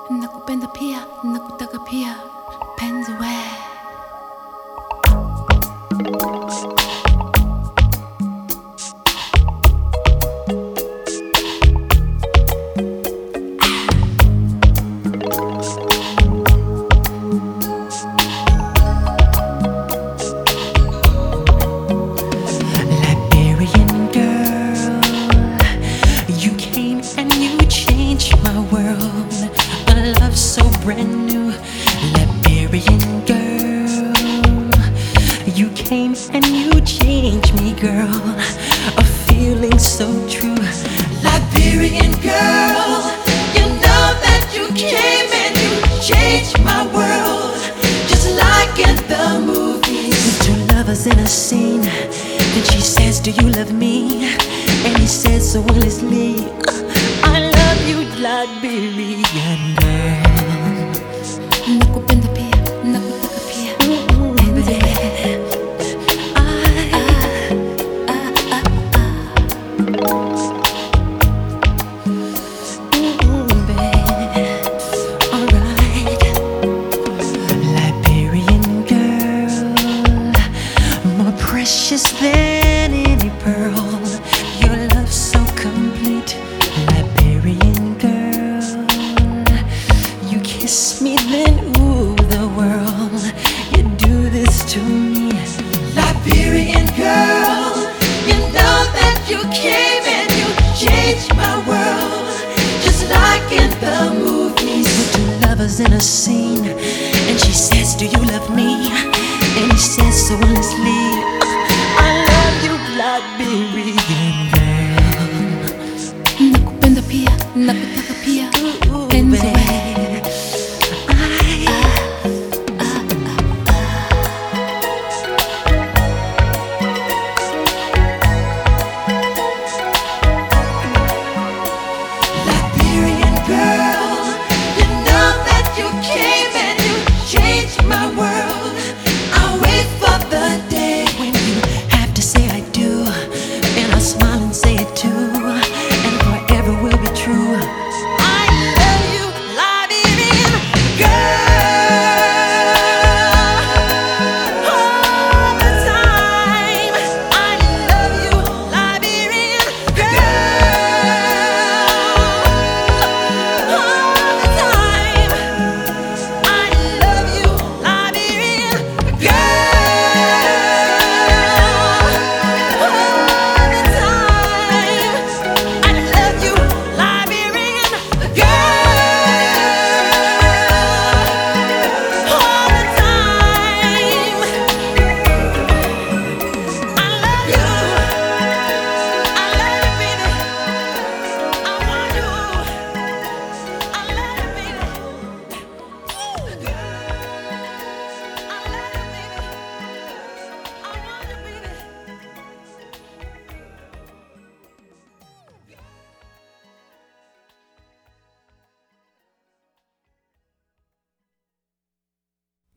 nakupenda pia, nakutaka pia, penzi we. Brand new Liberian girl, you came and you changed me, girl. A feeling so true. Liberian girl, you know that you came and you changed my world, just like in the movies. Two lovers in a scene, then she says, do you love me? And he says so honestly, I love you, Liberian girl. Nakupenda pia, nakutaka pia, penzi we. Alright, Liberian girl, more precious than any pearl. Your love so complete, Liberian girl. You kiss me then, ooh, the world. You do this to me, Liberian girl. You know that you came and you changed my world, just like in the movies. With two lovers in a scene, and she says, do you love me? And he says so honestly, I love you, Liberian